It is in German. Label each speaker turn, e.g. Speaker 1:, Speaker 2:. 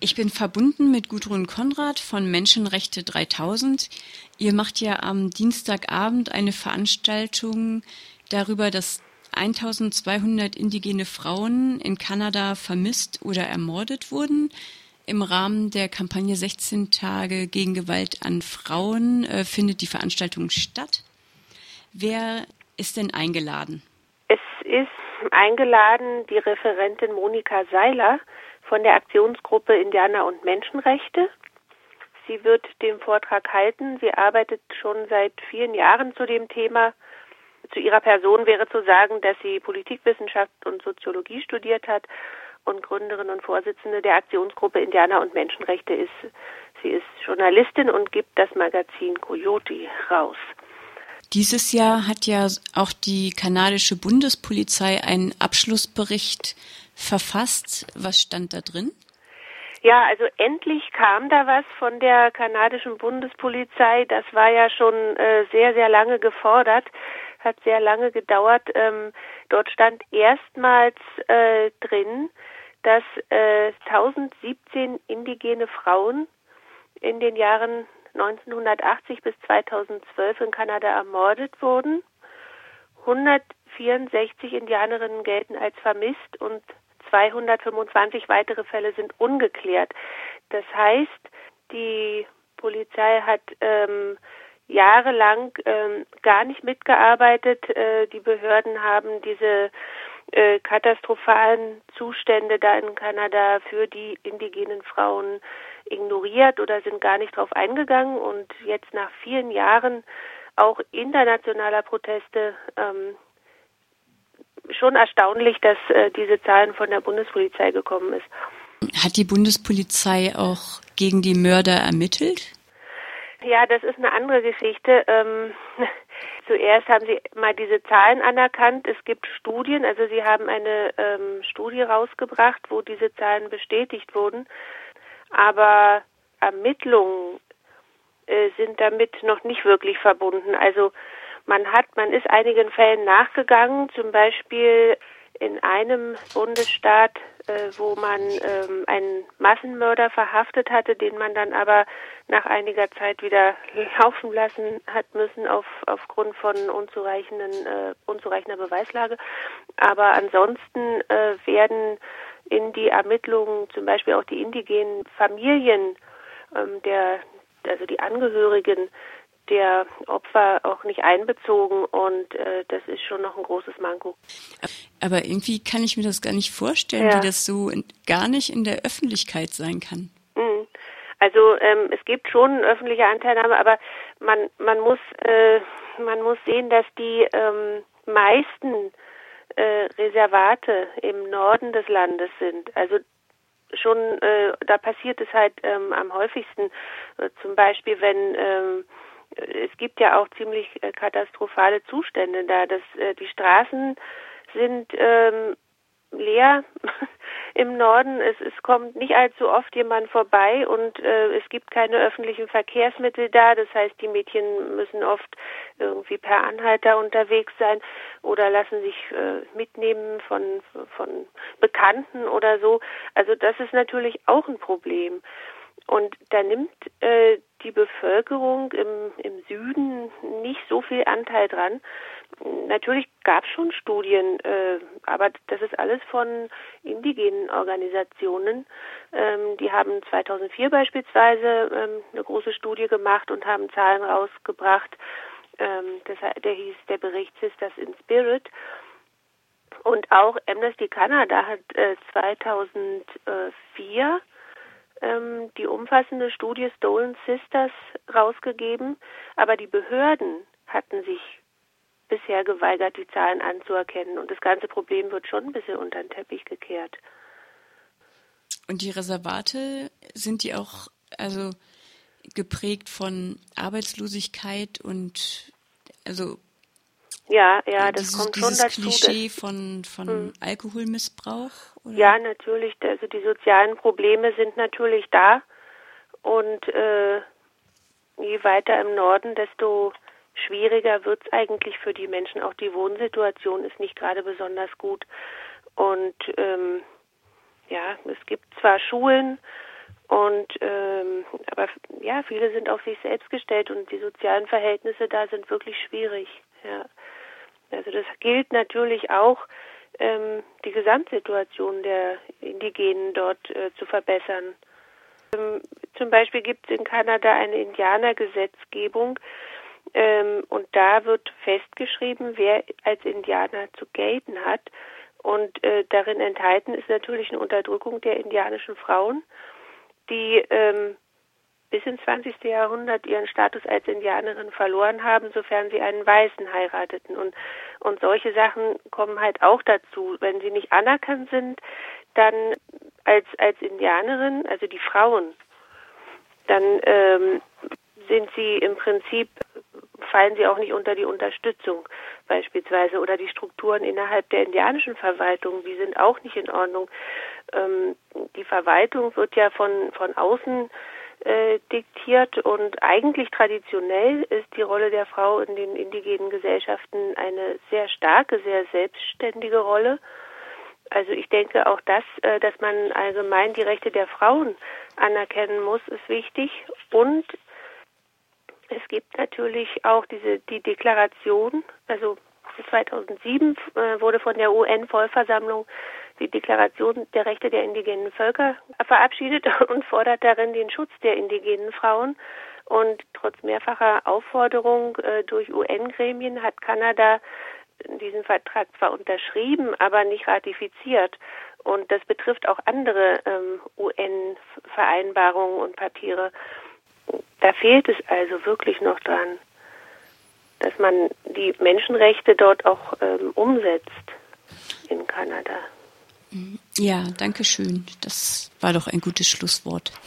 Speaker 1: Ich bin verbunden mit Gudrun Konrad von Menschenrechte 3000. Ihr macht ja am Dienstagabend eine Veranstaltung darüber, dass 1200 indigene Frauen in Kanada vermisst oder ermordet wurden. Im Rahmen der Kampagne 16 Tage gegen Gewalt an Frauen findet die Veranstaltung statt. Wer ist denn eingeladen?
Speaker 2: Es ist eingeladen die Referentin Monika Seiler von der Aktionsgruppe Indianer und Menschenrechte. Sie wird den Vortrag halten. Sie arbeitet schon seit vielen Jahren zu dem Thema. Zu ihrer Person wäre zu sagen, dass sie Politikwissenschaft und Soziologie studiert hat und Gründerin und Vorsitzende der Aktionsgruppe Indianer und Menschenrechte ist. Sie ist Journalistin und gibt das Magazin Coyote raus.
Speaker 1: Dieses Jahr hat ja auch die kanadische Bundespolizei einen Abschlussbericht verfasst. Was stand da drin?
Speaker 2: Ja, also endlich kam da was von der kanadischen Bundespolizei. Das war ja schon sehr, sehr lange gefordert, hat sehr lange gedauert. Dort stand erstmals drin, dass 1017 indigene Frauen in den Jahren 1980 bis 2012 in Kanada ermordet wurden. 164 Indianerinnen gelten als vermisst und 225 weitere Fälle sind ungeklärt. Das heißt, die Polizei hat jahrelang gar nicht mitgearbeitet. Die Behörden haben diese katastrophalen Zustände da in Kanada für die indigenen Frauen ignoriert oder sind gar nicht drauf eingegangen. Und jetzt nach vielen Jahren auch internationaler Proteste schon erstaunlich, dass diese Zahlen von der Bundespolizei gekommen ist.
Speaker 1: Hat die Bundespolizei auch gegen die Mörder ermittelt?
Speaker 2: Ja, das ist eine andere Geschichte. Zuerst haben sie mal diese Zahlen anerkannt. Es gibt Studien, also sie haben eine Studie rausgebracht, wo diese Zahlen bestätigt wurden. Aber Ermittlungen sind damit noch nicht wirklich verbunden. Also man ist einigen Fällen nachgegangen, zum Beispiel in einem Bundesstaat, wo man einen Massenmörder verhaftet hatte, den man dann aber nach einiger Zeit wieder laufen lassen hat müssen aufgrund von unzureichender Beweislage. Aber ansonsten werden in die Ermittlungen zum Beispiel auch die indigenen Familien, also die Angehörigen der Opfer auch nicht einbezogen und das ist schon noch ein großes Manko.
Speaker 1: Aber irgendwie kann ich mir das gar nicht vorstellen, wie das so gar nicht in der Öffentlichkeit sein kann.
Speaker 2: Also es gibt schon öffentliche Anteilnahme, aber man muss sehen, dass die meisten Reservate im Norden des Landes sind. Also schon da passiert es halt am häufigsten. Zum Beispiel, wenn es gibt ja auch ziemlich katastrophale Zustände da, dass die Straßen sind leer im Norden. Es kommt nicht allzu oft jemand vorbei und es gibt keine öffentlichen Verkehrsmittel da. Das heißt, die Mädchen müssen oft irgendwie per Anhalter unterwegs sein oder lassen sich mitnehmen von Bekannten oder so. Also das ist natürlich auch ein Problem. Und da nimmt die Bevölkerung im Süden nicht so viel Anteil dran. Natürlich gab es schon Studien, aber das ist alles von indigenen Organisationen. Die haben 2004 beispielsweise eine große Studie gemacht und haben Zahlen rausgebracht. Der hieß der Bericht Sisters in Spirit. Und auch Amnesty Canada hat 2004 die umfassende Studie Stolen Sisters rausgegeben, aber die Behörden hatten sich bisher geweigert, die Zahlen anzuerkennen und das ganze Problem wird schon ein bisschen unter den Teppich gekehrt.
Speaker 1: Und die Reservate, sind die auch also geprägt von Arbeitslosigkeit und also
Speaker 2: ja, das kommt schon dazu.
Speaker 1: Dieses Klischee von Alkoholmissbrauch? Oder?
Speaker 2: Ja, natürlich. Also die sozialen Probleme sind natürlich da. Und je weiter im Norden, desto schwieriger wird es eigentlich für die Menschen. Auch die Wohnsituation ist nicht gerade besonders gut. Und es gibt zwar Schulen Und aber ja, viele sind auf sich selbst gestellt und die sozialen Verhältnisse da sind wirklich schwierig. Ja. Also das gilt natürlich auch, die Gesamtsituation der Indigenen dort zu verbessern. Zum Beispiel gibt es in Kanada eine Indianergesetzgebung und da wird festgeschrieben, wer als Indianer zu gelten hat. Und darin enthalten ist natürlich eine Unterdrückung der indianischen Frauen, die bis ins 20. Jahrhundert ihren Status als Indianerin verloren haben, sofern sie einen Weißen heirateten. Und solche Sachen kommen halt auch dazu. Wenn sie nicht anerkannt sind, dann als Indianerin, also die Frauen, dann sind sie im Prinzip, fallen sie auch nicht unter die Unterstützung beispielsweise oder die Strukturen innerhalb der indianischen Verwaltung, die sind auch nicht in Ordnung. Die Verwaltung wird ja von außen diktiert und eigentlich traditionell ist die Rolle der Frau in den indigenen Gesellschaften eine sehr starke, sehr selbstständige Rolle. Also ich denke auch dass man allgemein die Rechte der Frauen anerkennen muss, ist wichtig. Und es gibt natürlich auch die Deklaration, also 2007 wurde von der UN-Vollversammlung die Deklaration der Rechte der indigenen Völker verabschiedet und fordert darin den Schutz der indigenen Frauen. Und trotz mehrfacher Aufforderung durch UN-Gremien hat Kanada diesen Vertrag zwar unterschrieben, aber nicht ratifiziert. Und das betrifft auch andere UN-Vereinbarungen und Papiere. Da fehlt es also wirklich noch dran, dass man die Menschenrechte dort auch umsetzt in Kanada.
Speaker 1: Ja, danke schön. Das war doch ein gutes Schlusswort.